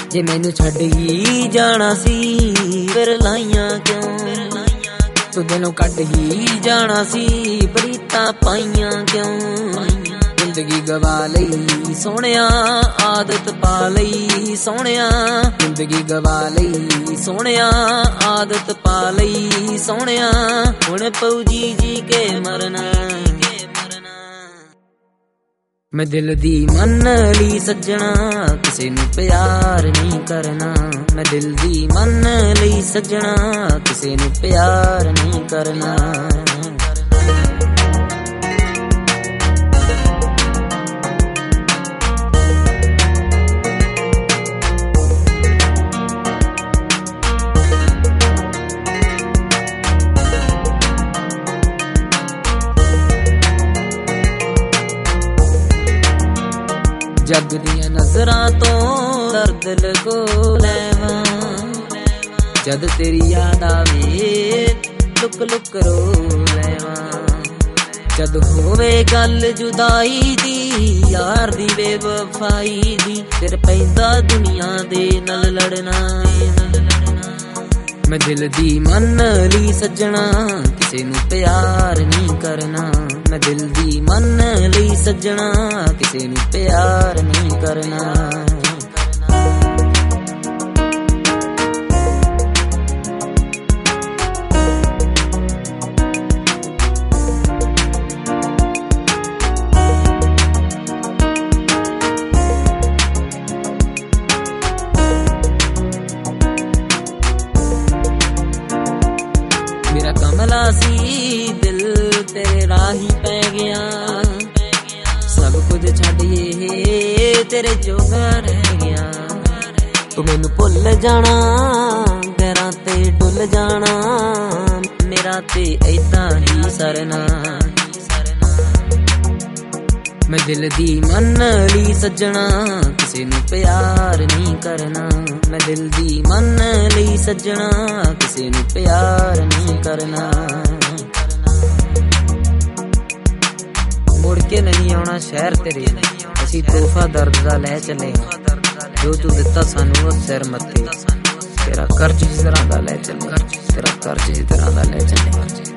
ਜੇ ਮੈਨੂੰ ਛੱਡ ਹੀ ਜਾਣਾ ਸੀ ਫਿਰ ਲਾਈਆਂ ਕਿਉਂ, ਤੂੰ ਦਿਲੋਂ ਕੱਢ ਹੀ ਜਾਣਾ ਸੀ ਬਰੀਤਾਂ ਪਾਈਆਂ ਕਿਉਂ। ਜ਼ਿੰਦਗੀ ਗਵਾ ਲਈ ਸੋਹਣਿਆ ਆਦਤ ਪਾ ਲਈ ਸੋਹਣਿਆ, ਜ਼ਿੰਦਗੀ ਗਵਾ ਲਈ ਸੋਹਣਿਆ ਆਦਤ ਪਾ ਲਈ ਸੋਹਣਿਆ। ਹੁਣ ਪਊ ਜੀ ਕੇ ਮਰਨਾ, ਮੈਂ ਦਿਲ ਦੀ ਮੰਨ ਲਈ ਸੱਜਣਾ ਕਿਸੇ ਨੂੰ ਪਿਆਰ ਨਹੀਂ ਕਰਨਾ। ਮੈਂ ਦਿਲ ਦੀ ਮੰਨ ਲਈ ਸੱਜਣਾ ਕਿਸੇ ਨੂੰ ਪਿਆਰ ਨਹੀਂ ਕਰਨਾ। ਜੱਗ ਦੀਆਂ ਨਜ਼ਰਾਂ ਤੋਂ ਦਰਦ ਲਗੋ ਲੈਵਾਂ, ਜਦ ਤੇਰੀ ਯਾਦ ਆਵੇ ਲੁਕ ਲੁਕ ਰੋ ਲੈਵਾਂ। ਜਦ ਹੋਵੇ ਗੱਲ ਜੁਦਾਈ ਦੀ ਯਾਰ ਦੀ ਬੇਵਫਾਈ ਦੀ, ਫਿਰ ਪੈਂਦਾ ਦੁਨੀਆ ਦੇ ਨਾਲ ਲੜਨਾ। ਮੈਂ ਦਿਲ ਦੀ ਮੰਨ ਲਈ ਸੱਜਣਾ ਕਿਸੇ ਨੂੰ ਪਿਆਰ ਨਹੀਂ ਕਰਨਾ। ਮੈਂ ਦਿਲ ਦੀ ਮੰਨ ਲਈ ਸੱਜਣਾ ਕਿਸੇ ਨੂੰ ਪਿਆਰ ਨਹੀਂ ਕਰਨਾ। ਮੇਰਾ ਕਮਲਾ ਸੀ ਦਿਲ ਤੇਰੇ ਰਾਹੀ ਪੈ ਗਿਆ, ਸਭ ਕੁਝ ਛੱਡ ਇਹ ਤੇਰੇ ਜੋਗਾ ਰਹਿ ਗਿਆ। ਤੂੰ ਮੈਨੂੰ ਭੁੱਲ ਜਾਣਾ ਗੈਰਾਂ ਤੇ ਡੁੱਲ ਜਾਣਾ, ਮੇਰਾ ਤੇ ਏਦਾਂ ਹੀ ਸਰਨਾ। ਮੈਂ ਦਿਲ ਦੀ ਮੰਨ ਲਈ ਸੱਜਣਾ ਕਿਸੇ ਨੂੰ ਪਿਆਰ ਨਹੀਂ ਕਰਨਾ। ਮੈਂ ਦਿਲ ਦੀ ਮੰਨ ਲਈ ਸੱਜਣਾ ਕਿਸੇ ਨੂੰ ਪਿਆਰ ਨਹੀਂ ਕਰਨਾ। ਮੁੜ ਕੇ ਨਹੀਂ ਆਉਣਾ ਸ਼ਹਿਰ ਤੇਰੇ, ਅਸੀਂ ਤੋਹਫਾ ਦਰਦ ਦਾ ਲੈ ਚੱਲੇ ਹਾਂ। ਜੋ ਤੂੰ ਦਿੱਤਾ ਸਾਨੂੰ ਉਹ ਸਿਰ ਮੱਥੇ, ਤੇਰਾ ਕਰਜ਼ ਜਿਸ ਤਰ੍ਹਾਂ ਦਾ ਲੈ ਚੱਲੇ, ਤੇਰਾ ਕਰਜ਼ ਜਿਸ ਤਰ੍ਹਾਂ ਦਾ ਲੈ ਚੱਲੇ।